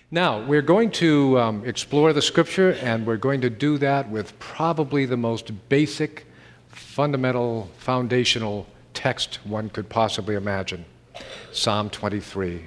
Now, we're going to explore the Scripture, and we're going to do that with probably the most basic, fundamental, foundational text one could possibly imagine, Psalm 23.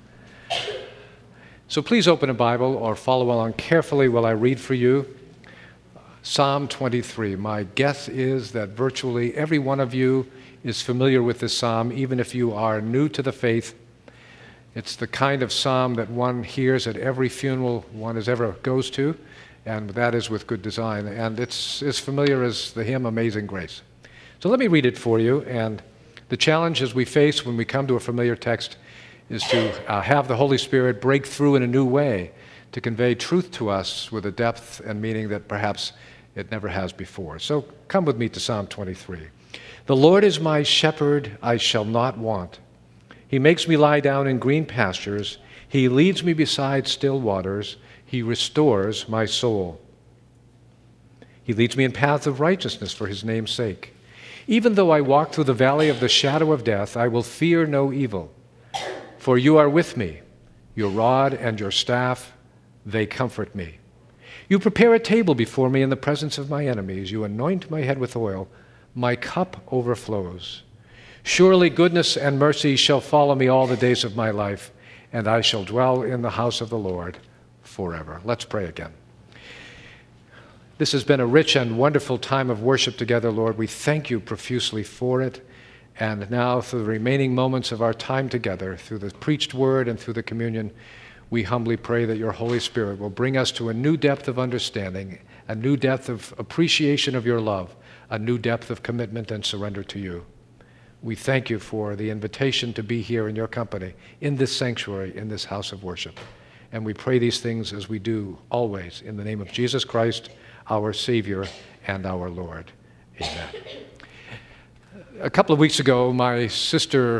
So please open a Bible or follow along carefully while I read for you. Psalm 23. My guess is that virtually every one of you is familiar with this psalm, even if you are new to the faith. It's the kind of psalm that one hears at every funeral one ever goes to, and that is with good design. And it's as familiar as the hymn Amazing Grace. So let me read it for you. And the challenge as we face when we come to a familiar text is to have the Holy Spirit break through in a new way to convey truth to us with a depth and meaning that perhaps it never has before. So come with me to Psalm 23. The Lord is my shepherd, I shall not want. He makes me lie down in green pastures. He leads me beside still waters. He restores my soul. He leads me in paths of righteousness for his name's sake. Even though I walk through the valley of the shadow of death, I will fear no evil. For you are with me. Your rod and your staff, they comfort me. You prepare a table before me in the presence of my enemies. You anoint my head with oil. My cup overflows. Surely goodness and mercy shall follow me all the days of my life, and I shall dwell in the house of the Lord forever. Let's pray again. This has been a rich and wonderful time of worship together, Lord. We thank you profusely for it. And now, through the remaining moments of our time together, through the preached word and through the communion, we humbly pray that your Holy Spirit will bring us to a new depth of understanding, a new depth of appreciation of your love, a new depth of commitment and surrender to you. We thank you for the invitation to be here in your company, in this sanctuary, in this house of worship. And we pray these things as we do always in the name of Jesus Christ, our Savior and our Lord. Amen. A couple of weeks ago, my sister,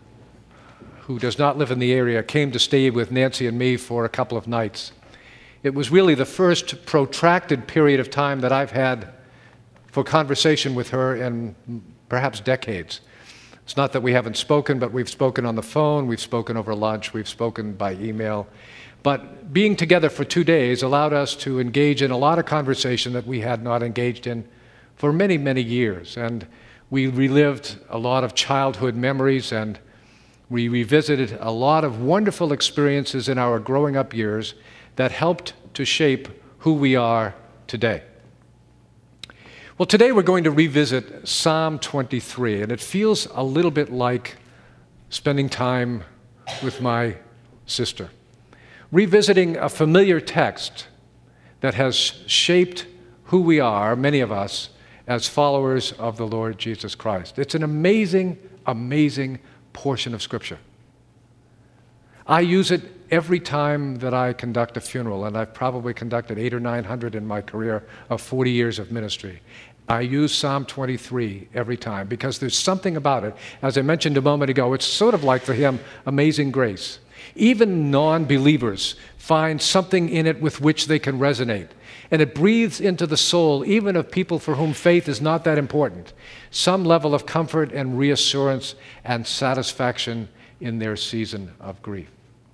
who does not live in the area, came to stay with Nancy and me for a couple of nights. It was really the first protracted period of time that I've had for conversation with her in perhaps decades. It's not that we haven't spoken, but we've spoken on the phone, we've spoken over lunch, we've spoken by email. But being together for 2 days allowed us to engage in a lot of conversation that we had not engaged in for many, many years. And we relived a lot of childhood memories, and we revisited a lot of wonderful experiences in our growing up years that helped to shape who we are today. Well, today we're going to revisit Psalm 23, and it feels a little bit like spending time with my sister, revisiting a familiar text that has shaped who we are, many of us, as followers of the Lord Jesus Christ. It's an amazing, amazing portion of Scripture. I use it every time that I conduct a funeral, and I've probably conducted 800 or 900 in my career of 40 years of ministry. I use Psalm 23 every time because there's something about it. As I mentioned a moment ago, it's sort of like the hymn Amazing Grace. Even non-believers find something in it with which they can resonate. And it breathes into the soul, even of people for whom faith is not that important, some level of comfort and reassurance and satisfaction in their season of grief.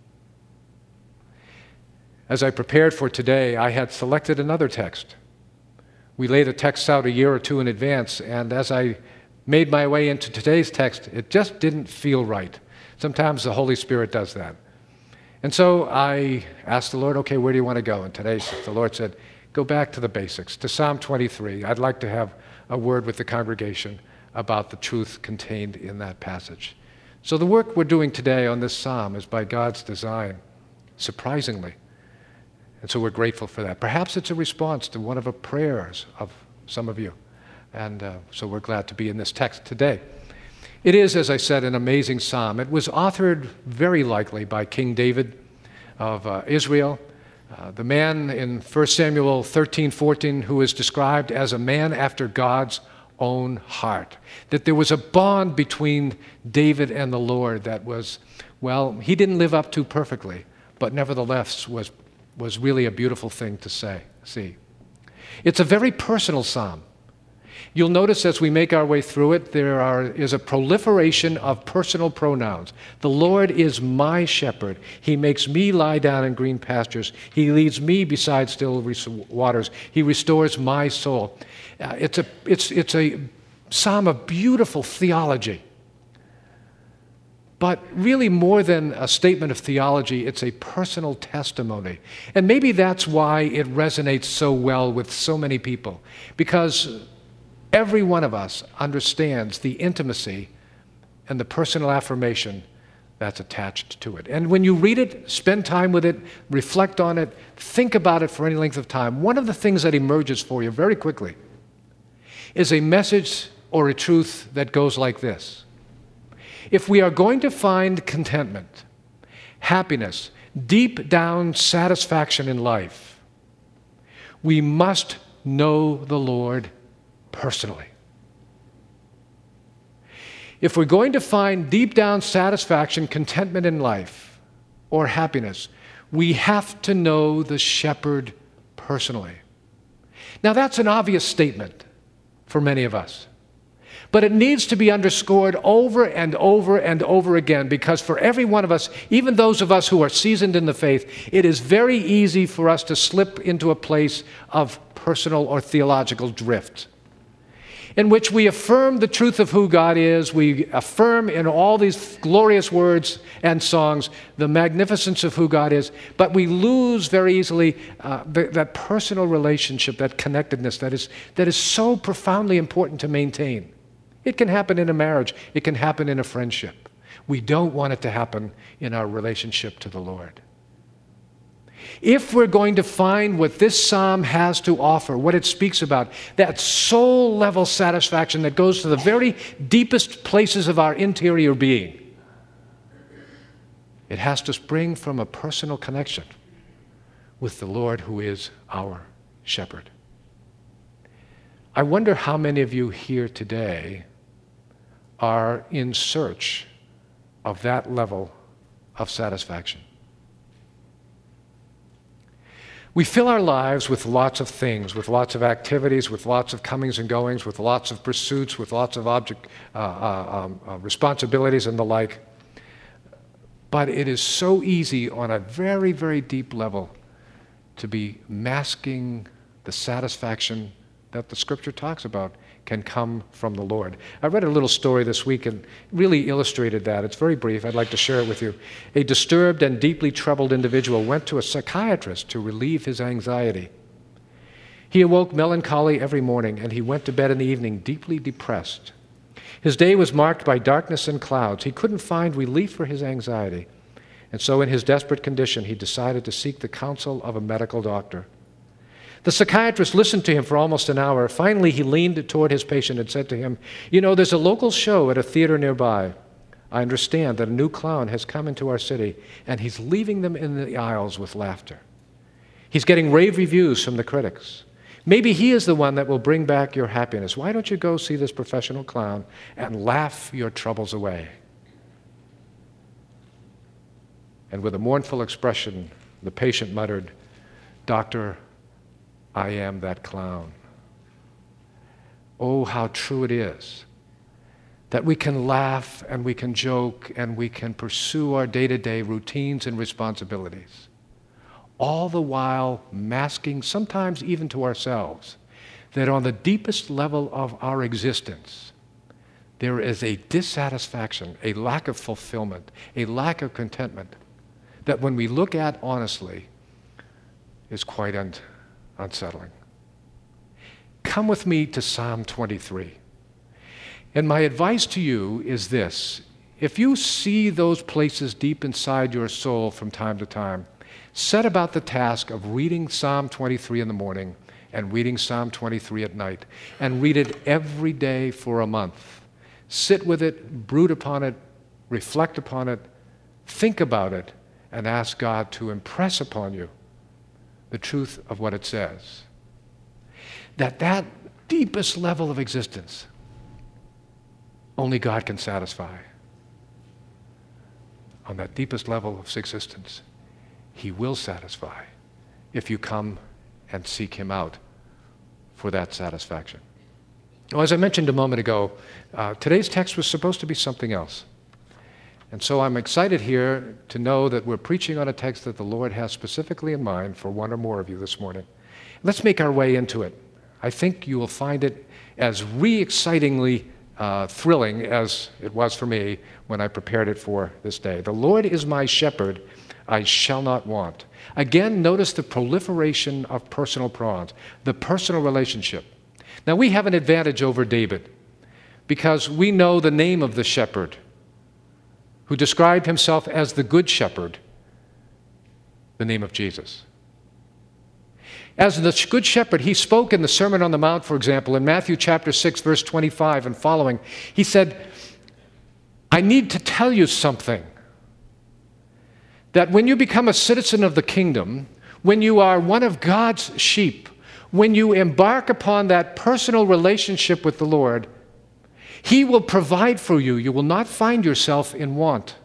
As I prepared for today, I had selected another text. We lay the texts out a year or two in advance, and as I made my way into today's text, it just didn't feel right. Sometimes the Holy Spirit does that. And so I asked the Lord, okay, where do you want to go? And today the Lord said, go back to the basics, to Psalm 23. I'd like to have a word with the congregation about the truth contained in that passage. So the work we're doing today on this psalm is by God's design, surprisingly. And so we're grateful for that. Perhaps it's a response to one of the prayers of some of you. And so we're glad to be in this text today. It is, as I said, an amazing psalm. It was authored very likely by King David of Israel, the man in 1 Samuel 13:14 who is described as a man after God's own heart. That there was a bond between David and the Lord that was, well, he didn't live up to perfectly, but nevertheless was really a beautiful thing to see. It's a very personal psalm. You'll notice as we make our way through it, is a proliferation of personal pronouns. The Lord is my shepherd. He makes me lie down in green pastures. He leads me beside still waters. He restores my soul. It's a psalm of beautiful theology. But really more than a statement of theology, it's a personal testimony. And maybe that's why it resonates so well with so many people. Because every one of us understands the intimacy and the personal affirmation that's attached to it. And when you read it, spend time with it, reflect on it, think about it for any length of time, one of the things that emerges for you very quickly is a message or a truth that goes like this. If we are going to find contentment, happiness, deep down satisfaction in life, we must know the Lord personally. If we're going to find deep down satisfaction, contentment in life, or happiness, we have to know the shepherd personally. Now, that's an obvious statement for many of us. But it needs to be underscored over and over and over again, because for every one of us, even those of us who are seasoned in the faith, it is very easy for us to slip into a place of personal or theological drift, in which we affirm the truth of who God is. We affirm in all these glorious words and songs the magnificence of who God is, but we lose very easily that personal relationship, that connectedness that is so profoundly important to maintain. It can happen in a marriage. It can happen in a friendship. We don't want it to happen in our relationship to the Lord. If we're going to find what this psalm has to offer, what it speaks about, that soul-level satisfaction that goes to the very deepest places of our interior being, it has to spring from a personal connection with the Lord who is our shepherd. I wonder how many of you here today are in search of that level of satisfaction. We fill our lives with lots of things, with lots of activities, with lots of comings and goings, with lots of pursuits, with lots of responsibilities and the like. But it is so easy on a very, very deep level to be masking the satisfaction that the Scripture talks about can come from the Lord. I read a little story this week and really illustrated that. It's very brief. I'd like to share it with you. A disturbed and deeply troubled individual went to a psychiatrist to relieve his anxiety. He awoke melancholy every morning, and he went to bed in the evening deeply depressed. His day was marked by darkness and clouds. He couldn't find relief for his anxiety, and so in his desperate condition, he decided to seek the counsel of a medical doctor. The psychiatrist listened to him for almost an hour. Finally, he leaned toward his patient and said to him, "You know, there's a local show at a theater nearby. I understand that a new clown has come into our city, and he's leaving them in the aisles with laughter. He's getting rave reviews from the critics. Maybe he is the one that will bring back your happiness. Why don't you go see this professional clown and laugh your troubles away?" And with a mournful expression, the patient muttered, "Doctor, I am that clown." Oh, how true it is that we can laugh and we can joke and we can pursue our day-to-day routines and responsibilities, all the while masking, sometimes even to ourselves, that on the deepest level of our existence, there is a dissatisfaction, a lack of fulfillment, a lack of contentment that when we look at honestly is quite unsettling. Come with me to Psalm 23. And my advice to you is this: if you see those places deep inside your soul from time to time, set about the task of reading Psalm 23 in the morning and reading Psalm 23 at night, and read it every day for a month. Sit with it, brood upon it, reflect upon it, think about it, and ask God to impress upon you the truth of what it says. That deepest level of existence, only God can satisfy. On that deepest level of existence, He will satisfy if you come and seek Him out for that satisfaction. Well, as I mentioned a moment ago, today's text was supposed to be something else. And so I'm excited here to know that we're preaching on a text that the Lord has specifically in mind for one or more of you this morning. Let's make our way into it. I think you will find it as re-excitingly thrilling as it was for me when I prepared it for this day. The Lord is my shepherd, I shall not want. Again, notice the proliferation of personal pronouns, the personal relationship. Now, we have an advantage over David because we know the name of the shepherd who described himself as the good shepherd, the name of Jesus. As the good shepherd, he spoke in the Sermon on the Mount, for example, in Matthew chapter 6, verse 25 and following. He said, I need to tell you something, that when you become a citizen of the kingdom, when you are one of God's sheep, when you embark upon that personal relationship with the Lord, He will provide for you. You will not find yourself in want.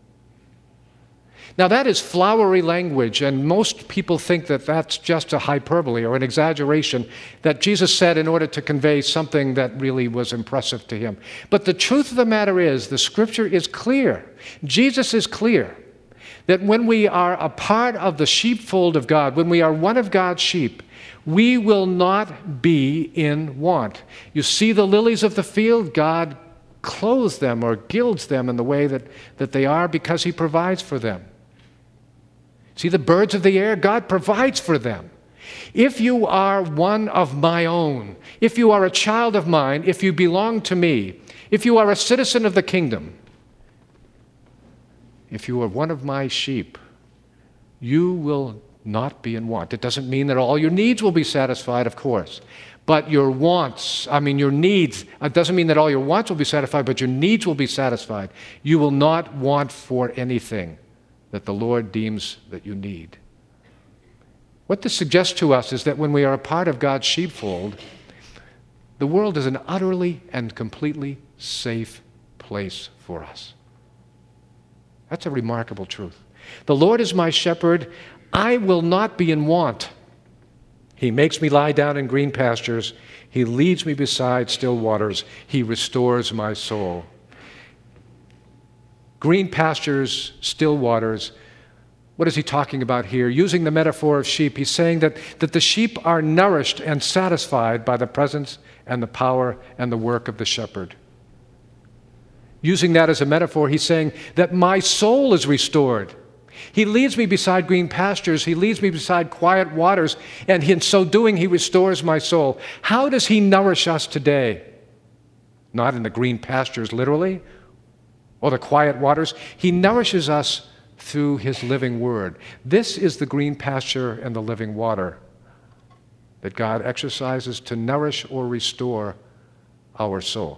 Now, that is flowery language, and most people think that that's just a hyperbole or an exaggeration that Jesus said in order to convey something that really was impressive to him. But the truth of the matter is, the Scripture is clear. Jesus is clear that when we are a part of the sheepfold of God, when we are one of God's sheep, we will not be in want. You see the lilies of the field, God clothes them or gilds them in the way that they are because He provides for them. See the birds of the air, God provides for them. If you are one of my own, if you are a child of mine, if you belong to me, if you are a citizen of the kingdom, if you are one of my sheep, you will not be in want. It doesn't mean that all your needs will be satisfied, of course. But your wants, your needs, it doesn't mean that all your wants will be satisfied, but your needs will be satisfied. You will not want for anything that the Lord deems that you need. What this suggests to us is that when we are a part of God's sheepfold, the world is an utterly and completely safe place for us. That's a remarkable truth. The Lord is my shepherd, I will not be in want. He makes me lie down in green pastures. He leads me beside still waters. He restores my soul. Green pastures, still waters. What is he talking about here? Using the metaphor of sheep, he's saying that the sheep are nourished and satisfied by the presence and the power and the work of the shepherd. Using that as a metaphor, he's saying that my soul is restored. He leads me beside green pastures. He leads me beside quiet waters. And in so doing, He restores my soul. How does He nourish us today? Not in the green pastures, literally, or the quiet waters. He nourishes us through His living word. This is the green pasture and the living water that God exercises to nourish or restore our soul.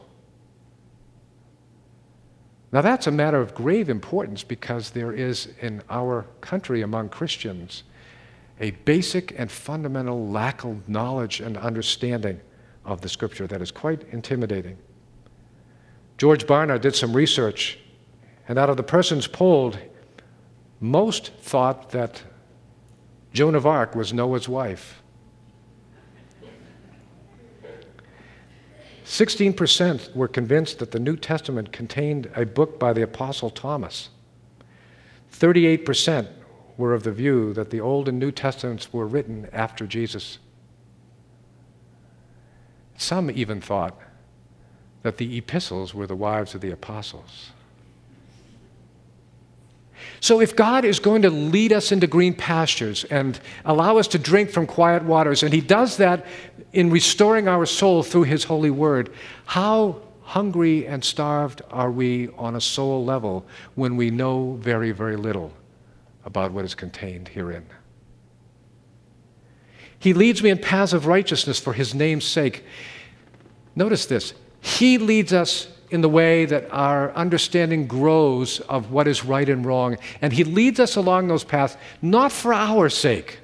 Now, that's a matter of grave importance because there is in our country among Christians a basic and fundamental lack of knowledge and understanding of the Scripture that is quite intimidating. George Barna did some research, and out of the persons polled, most thought that Joan of Arc was Noah's wife. 16% were convinced that the New Testament contained a book by the Apostle Thomas. 38% were of the view that the Old and New Testaments were written after Jesus. Some even thought that the epistles were the wives of the apostles. So if God is going to lead us into green pastures and allow us to drink from quiet waters, and He does that in restoring our soul through His holy word, how hungry and starved are we on a soul level when we know very, very little about what is contained herein? He leads me in paths of righteousness for His name's sake. Notice this. He leads us in the way that our understanding grows of what is right and wrong. And He leads us along those paths, not for our sake.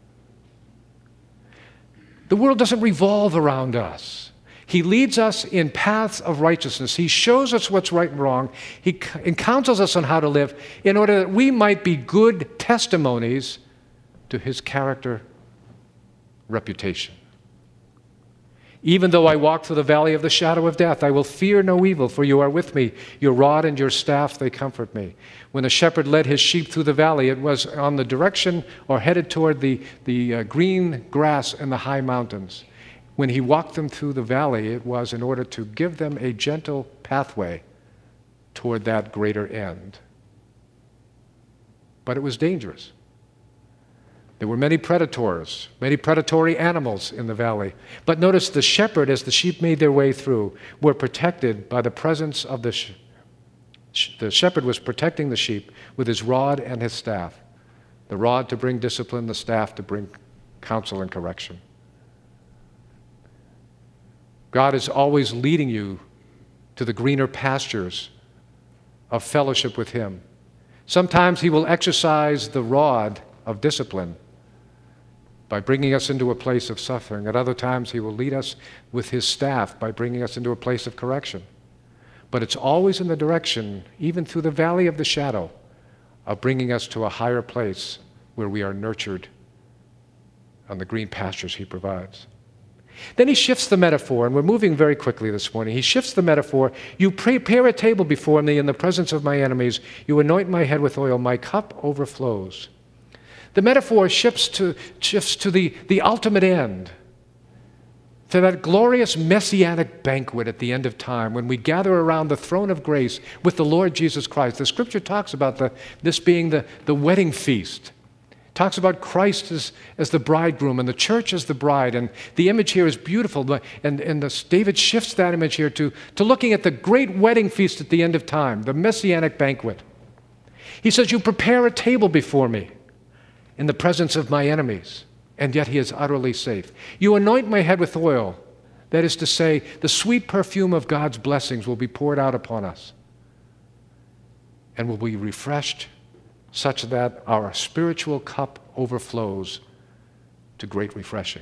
The world doesn't revolve around us. He leads us in paths of righteousness. He shows us what's right and wrong. He counsels us on how to live in order that we might be good testimonies to His character, reputation. Even though I walk through the valley of the shadow of death, I will fear no evil, for you are with me. Your rod and your staff, they comfort me. When the shepherd led his sheep through the valley, it was on the direction or headed toward the green grass and the high mountains. When he walked them through the valley, it was in order to give them a gentle pathway toward that greater end. But it was dangerous. There were many predators, many predatory animals in the valley. But notice the shepherd, as the sheep made their way through, were protected by the presence of the shepherd was protecting the sheep with his rod and his staff. The rod to bring discipline, the staff to bring counsel and correction. God is always leading you to the greener pastures of fellowship with him. Sometimes he will exercise the rod of discipline by bringing us into a place of suffering. At other times, he will lead us with his staff by bringing us into a place of correction. But it's always in the direction, even through the valley of the shadow, of bringing us to a higher place where we are nurtured on the green pastures he provides. Then he shifts the metaphor, and we're moving very quickly this morning. He shifts the metaphor. You prepare a table before me in the presence of my enemies. You anoint my head with oil. My cup overflows. The metaphor shifts to the ultimate end, to that glorious messianic banquet at the end of time when we gather around the throne of grace with the Lord Jesus Christ. The scripture talks about this being the wedding feast. It talks about Christ as the bridegroom and the church as the bride. And the image here is beautiful. David shifts that image here to looking at the great wedding feast at the end of time, the messianic banquet. He says, you prepare a table before me in the presence of my enemies, and yet he is utterly safe. You anoint my head with oil. That is to say, the sweet perfume of God's blessings will be poured out upon us and will be refreshed such that our spiritual cup overflows to great refreshing.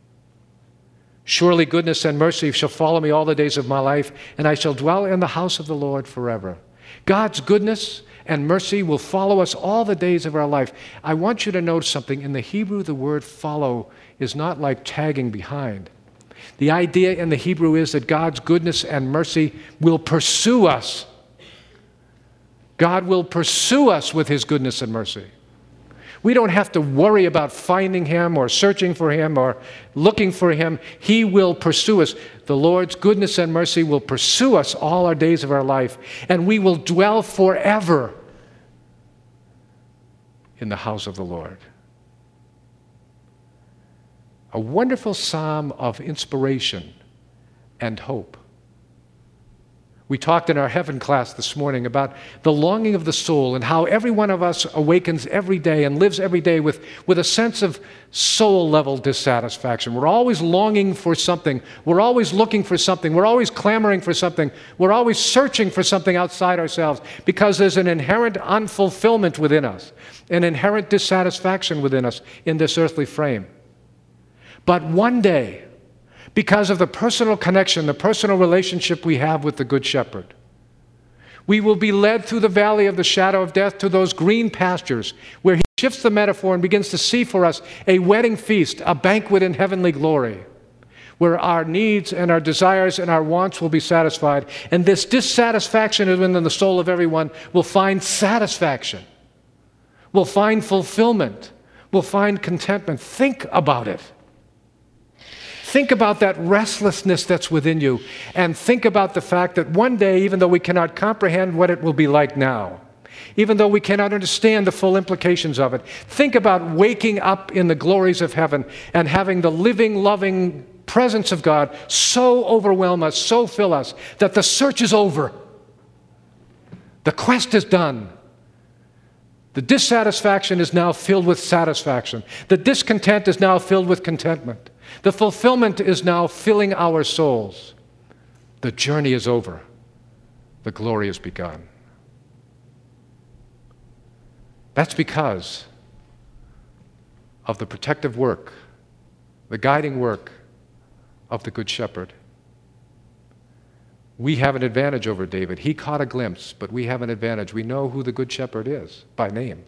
Surely goodness and mercy shall follow me all the days of my life, and I shall dwell in the house of the Lord forever. God's goodness and mercy will follow us all the days of our life. I want you to note something. In the Hebrew, the word follow is not like tagging behind. The idea in the Hebrew is that God's goodness and mercy will pursue us. God will pursue us with his goodness and mercy. We don't have to worry about finding him or searching for him or looking for him. He will pursue us. The Lord's goodness and mercy will pursue us all our days of our life, and we will dwell forever in the house of the Lord. A wonderful psalm of inspiration and hope. We talked in our heaven class this morning about the longing of the soul and how every one of us awakens every day and lives every day with a sense of soul-level dissatisfaction. We're always longing for something. We're always looking for something. We're always clamoring for something. We're always searching for something outside ourselves because there's an inherent unfulfillment within us, an inherent dissatisfaction within us in this earthly frame. But one day, because of the personal connection, the personal relationship we have with the Good Shepherd, we will be led through the valley of the shadow of death to those green pastures where he shifts the metaphor and begins to see for us a wedding feast, a banquet in heavenly glory, where our needs and our desires and our wants will be satisfied. And this dissatisfaction within the soul of everyone will find satisfaction, will find fulfillment, will find contentment. Think about it. Think about that restlessness that's within you, and think about the fact that one day, even though we cannot comprehend what it will be like now, even though we cannot understand the full implications of it, think about waking up in the glories of heaven and having the living, loving presence of God so overwhelm us, so fill us, that the search is over. The quest is done. The dissatisfaction is now filled with satisfaction. The discontent is now filled with contentment. The fulfillment is now filling our souls. The journey is over. The glory has begun. That's because of the protective work, the guiding work of the Good Shepherd. We have an advantage over David. He caught a glimpse, but we have an advantage. We know who the Good Shepherd is by name.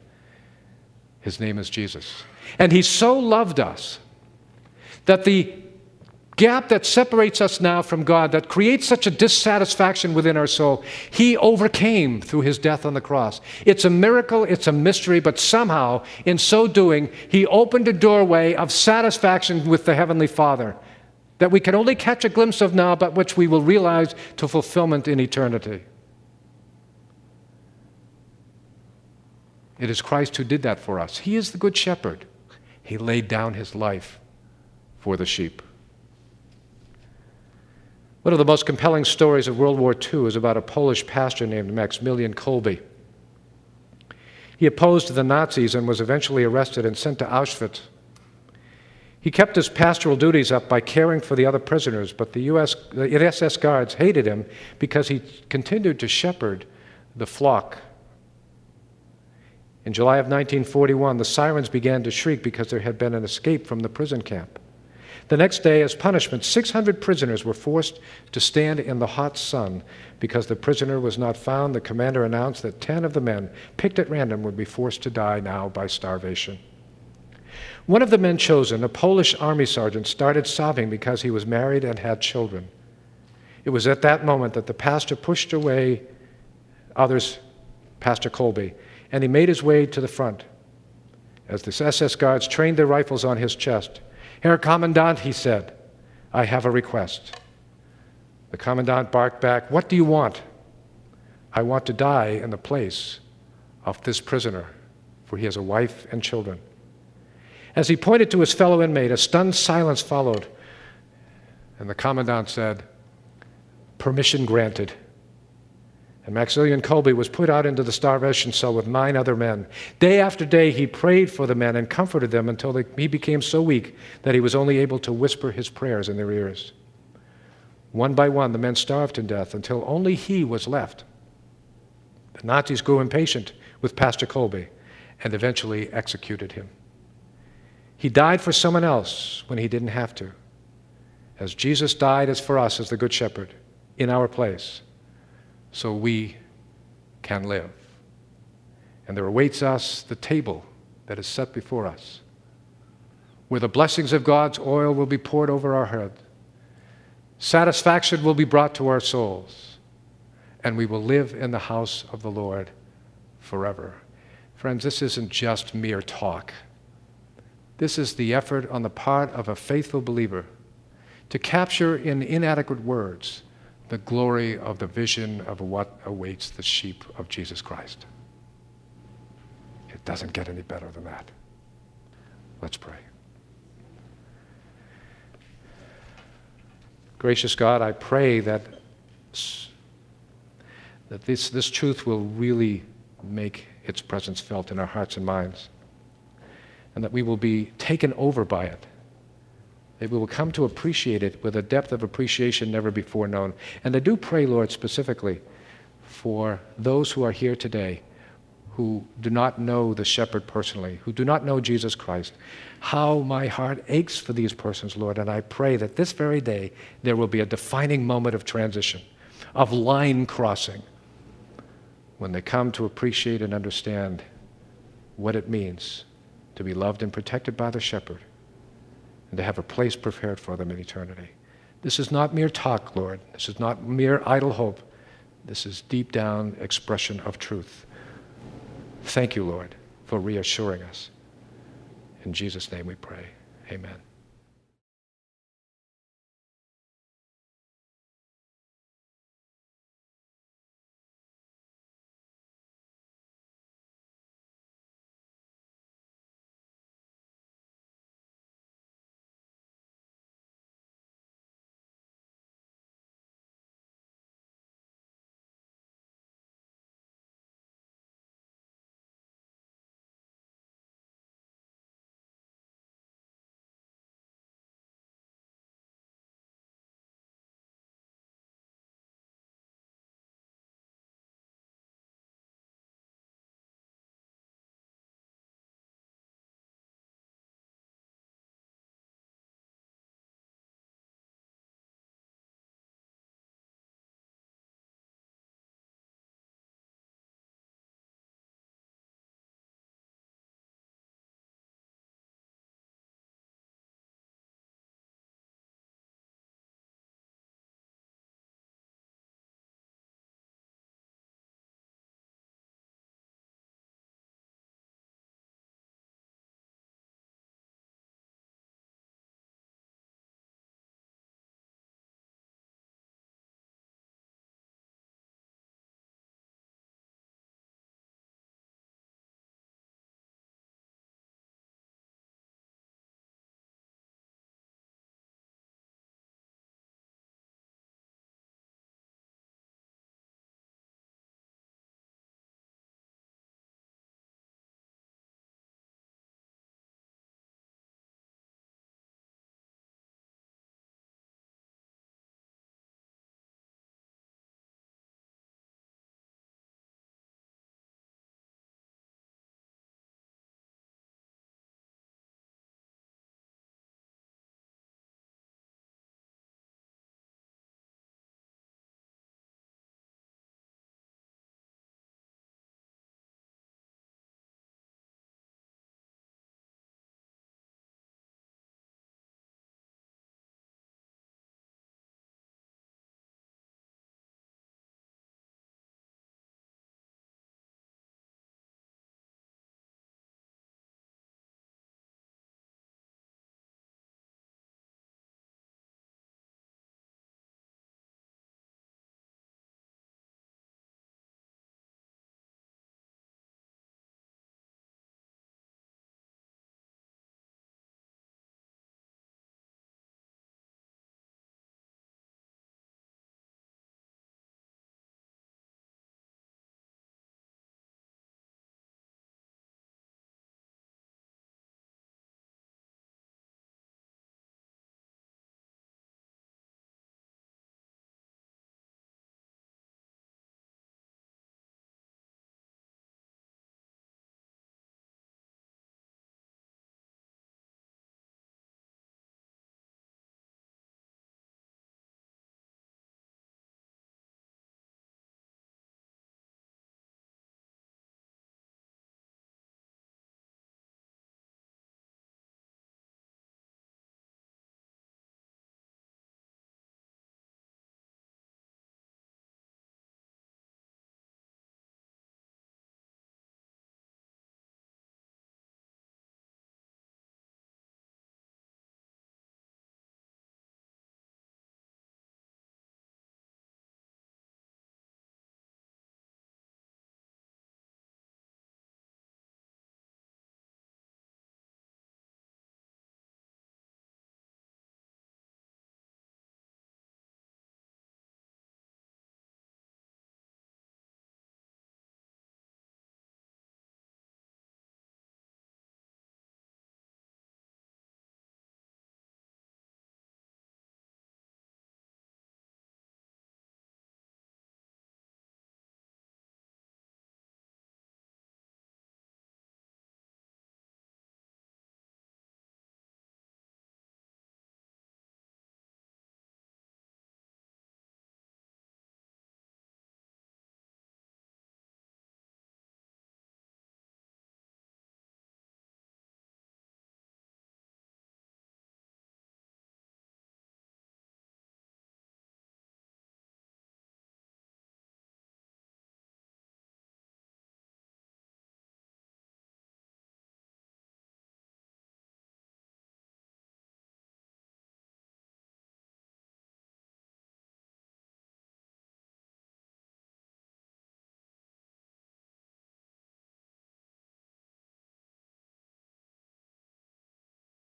His name is Jesus. And he so loved us that the gap that separates us now from God, that creates such a dissatisfaction within our soul, he overcame through his death on the cross. It's a miracle, it's a mystery, but somehow, in so doing, he opened a doorway of satisfaction with the Heavenly Father that we can only catch a glimpse of now, but which we will realize to fulfillment in eternity. It is Christ who did that for us. He is the Good Shepherd. He laid down his life for the sheep. One of the most compelling stories of World War II is about a Polish pastor named Maximilian Kolbe. He opposed the Nazis and was eventually arrested and sent to Auschwitz. He kept his pastoral duties up by caring for the other prisoners, but the SS guards hated him because he continued to shepherd the flock. In July of 1941, the sirens began to shriek because there had been an escape from the prison camp. The next day, as punishment, 600 prisoners were forced to stand in the hot sun. Because the prisoner was not found, the commander announced that 10 of the men, picked at random, would be forced to die now by starvation. One of the men chosen, a Polish army sergeant, started sobbing because he was married and had children. It was at that moment that the pastor pushed away others, Pastor Kolbe, and he made his way to the front. As the SS guards trained their rifles on his chest, "Herr Kommandant," he said, "I have a request." The commandant barked back, "What do you want?" "I want to die in the place of this prisoner, for he has a wife and children." As he pointed to his fellow inmate, a stunned silence followed, and the commandant said, "Permission granted." And Maximilian Kolbe was put out into the starvation cell with 9 other men. Day after day, he prayed for the men and comforted them until he became so weak that he was only able to whisper his prayers in their ears. One by one, the men starved to death until only he was left. The Nazis grew impatient with Pastor Kolbe and eventually executed him. He died for someone else when he didn't have to. As Jesus died as for us as the Good Shepherd in our place, so we can live. And there awaits us the table that is set before us, where the blessings of God's oil will be poured over our head. Satisfaction will be brought to our souls, and we will live in the house of the Lord forever. Friends, this isn't just mere talk. This is the effort on the part of a faithful believer to capture in inadequate words the glory of the vision of what awaits the sheep of Jesus Christ. It doesn't get any better than that. Let's pray. Gracious God, I pray that this truth will really make its presence felt in our hearts and minds, and that we will be taken over by it, that we will come to appreciate it with a depth of appreciation never before known. And I do pray, Lord, specifically for those who are here today who do not know the shepherd personally, who do not know Jesus Christ. How my heart aches for these persons, Lord, and I pray that this very day there will be a defining moment of transition, of line crossing, when they come to appreciate and understand what it means to be loved and protected by the shepherd, and to have a place prepared for them in eternity. This is not mere talk, Lord. This is not mere idle hope. This is deep down expression of truth. Thank you, Lord, for reassuring us. In Jesus' name we pray. Amen.